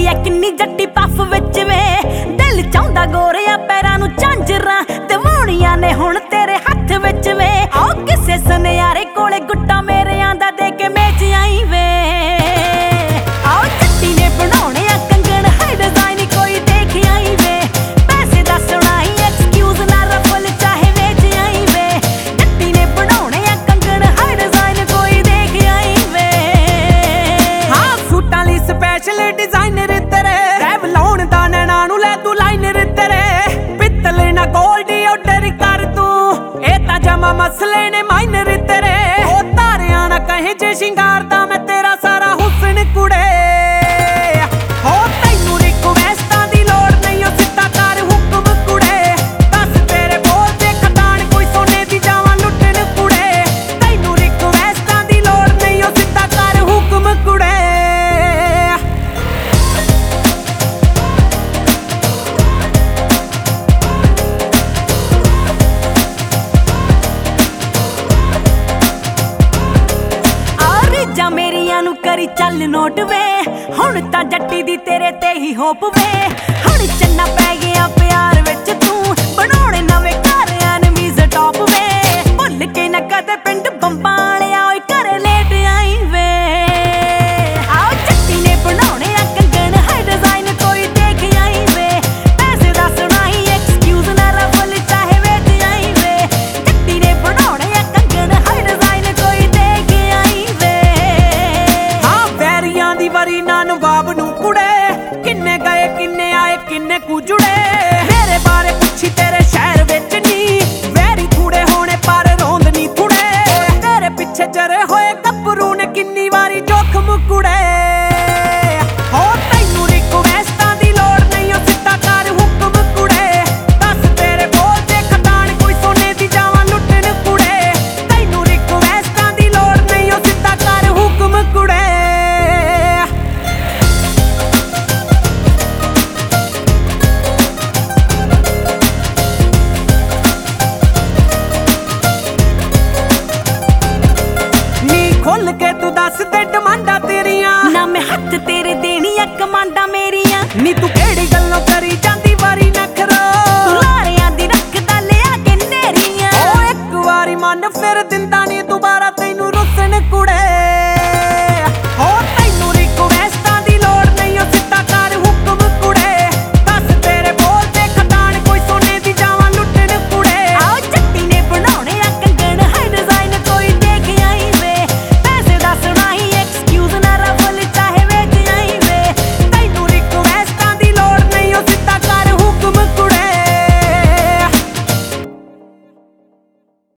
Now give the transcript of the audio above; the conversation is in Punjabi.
ਐ ਕਿੰਨੀ ਜੱਟੀ ਪੱਫ ਵਿੱਚ ਵੇ ਦਿਲ ਚਾਹੁੰਦਾ ਗੋਰਿਆ ਪੈਰਾਂ ਨੂੰ ਝਾਂਜਰਾਂ ਦਿਵਾਉਣੀਆਂ ਨੇ ਹੁਣ ਤੇਰੇ ਹੱਥ ਵਿੱਚ ਵੇ ਆਓ ਕਿਸੇ ਸੁਨਿਆਰੇ ਕੋਲੇ ਗੁੱਟਾ ਮੇਰਿਆਂ ਦਾ ਦੇ ਕੇ ਮੇਚ ਆਈ ਵੇ ਆਓ ਜੱਟੀ ਨੇ ਬਣਾਉਣੇ ਆ ਕੰਗਣ ਹਾਈ ਡਿਜ਼ਾਈਨ ਕੋਈ ਦੇਖ ਆਈ ਵੇ ਪੈਸੇ ਦਾ ਸੁਣਾਈ ਐਕਸਕਿਊਜ਼ ਨਾ ਰਫਲ ਚਾਹੇ ਵੇਚ ਆਈ ਵੇ ਜੱਟੀ ਨੇ ਬਣਾਉਣੇ ਆ ਕੰਗਣ ਹਾਈ ਡਿਜ਼ਾਈਨ ਕੋਈ ਦੇਖ ਆਈ ਵੇ ਹਾਂ ਸੂਟਾਂ ਲਈ ਸਪੈਸ਼ਲ ਡਿਜ਼ਾਈਨਰ ਤੇਰੇ ਰੈਵ ਲਾਉਣ ਦਾ ਨੈਣਾ ਨੂੰ ਲੈ ਤੂੰ ਲਾਈਨਰ ਤੇਰੇ ਪਿੱਤਲ ਨਾ ਗੋਲਡ ਆਰਡਰ ਕਰ ਤੂੰ ਇਹ ਤਾਂ ਜਮਾ ਮਸਲੇ ਨੇ ਮਾਈਨਰ ਤੇਰੇ ਉਹ ਤਾਰਿਆਂ ਨਾ ਕਹੇ ਜੇ ਸ਼ਿੰਗਾਰਦਾ ਮੈਂ ਤੇਰਾ ਸਾਰਾ ਹੁਸਨ ਕੁੜੇ ਹੋ ਤੈਨੂੰ ਰਿਕਵੈਸਟਾਂ ਦੀ ਲੋੜ ਨਹੀਂ ਉਹ ਸਿੱਧਾ ਕਰ ਹੁਕਮ ਕੁੜੇ ਦੱਸ ਤੇਰੇ ਬੋਲ ਤੇ ਖਤਾਨ ਕੋਈ ਸੋਨੇ ਦੀ ਜਾਵਾਂ ਲੁੱਟਣ ਕੁੜੇ ਤੈਨੂੰ ਰਿਕਵੈਸਟਾਂ ਦੀ ਲੋੜ ਨਹੀਂ ਉਹ ਸਿੱਧਾ ਕਰ ਹੁਕਮ ਕੁੜੇ ਜਾ ਮੇਰੀਆਂ ਨੂੰ ਕਰੀ ਚੱਲ ਨੋਟ ਵੇ ਹੁਣ ਤਾਂ ਜੱਟੀ ਦੀ ਤੇਰੇ ਤੇ ਹੀ ਹੋਪ ਵੇ ਹੁਣ ਚੰਨਾ ਪੈ ਗਿਆ ਪਿਆਰ ਵਿੱਚ ਤੂੰ ਬਣਾਉਣੇ ਨਵੇਂ ਘਰ ਐਨਮੀਜ਼ ਟੌਪ ਵੇ ਭੁੱਲ ਕੇ ਨਾ ਕਦੇ ਪਿੰਡ ਬੰਬਾਂ ਵਾਲਿਆ ਓਏ ਘਰੇ ਲੇਟ ਆਈ ਵੇ ਆਓ ਜੱਟੀ ਨੇ ਬਣਾਉਣੇ ਆ ਕੰਗਣ ਹਾਈ ਡਿਜ਼ਾਈਨ ਕੋਈ ਦੇਖ ਆਈ ਵੇ ਪੈਸੇ ਦਾ ਸੁਣਾਈ ਐਕਸਕਿਊਜ਼ ਨਾ ਰਫਲ ਚਾਹੇ ਵੇਚ ਆਈ ਵੇ ਜੱਟੀ ਨੇ ਬਣਾਉਣੇ ਆ ਕੰਗਣ ਹਾਈ ਡਿਜ਼ਾਈਨ ਕੋਈ ਦੇਖ ਆਈ ਵੇ ਦੀ ਵਾਰੀ ਨਾ ਨਵਾਬ ਨੂੰ ਕੁੜੇ ਕਿੰਨੇ ਗਏ ਕਿੰਨੇ ਆਏ ਕਿੰਨੇ ਕੁ ਜੁੜੇ ਮੇਰੇ ਬਾਰੇ ਪੁੱਛੀ ਤੇਰੇ ਸ਼ਹਿਰ ਵਿੱਚ ਨੀ ਵੈਰੀ ਥੋੜੇ ਹੋਣੇ ਪਰ ਰੋਂਦ ਨੀ ਥੋੜੇ ਤੇਰੇ ਪਿੱਛੇ ਜਰੇ ਹੋਏ ਗੱਭਰੂ ਨੇ ਕਿੰਨੀ ਵਾਰੀ ਜੋਖਮ ਕੁੜੇ ਹੋ ਤੈਨੂੰ ਰਿਕਵੈਸਟਾਂ ਦੀ ਲੋੜ ਨਹੀਂ ਉਹ ਸਿੱਧਾ ਕਰ ਹੁਕਮ ਕੁੜੇ ਦੱਸ ਤੇਰੇ ਬੋਲ ਤੇ ਖਤਾਨ ਕੋਈ ਸੋਨੇ ਦੀ ਜਾਵਾਂ ਲੁੱਟਣ ਕੁੜੇ ਤੈਨੂੰ ਰਿਕਵੈਸਟਾਂ ਦੀ ਲੋੜ ਨਹੀਂ ਉਹ ਸਿੱਧਾ ਕਰ ਹੁਕਮ ਕੁੜੇ ਖੁੱਲ ਕੇ ਤੂੰ ਦੱਸ ਦੇ ਡਿਮਾਂਡਾਂ ਤੇਰੀਆਂ ਨਾ ਮੈਂ ਹੱਥ ਤੇਰੇ ਦੇਣੀਆਂ ਕਮਾਂਡਾਂ ਮੇਰੀਆਂ ਨੀ ਤੂੰ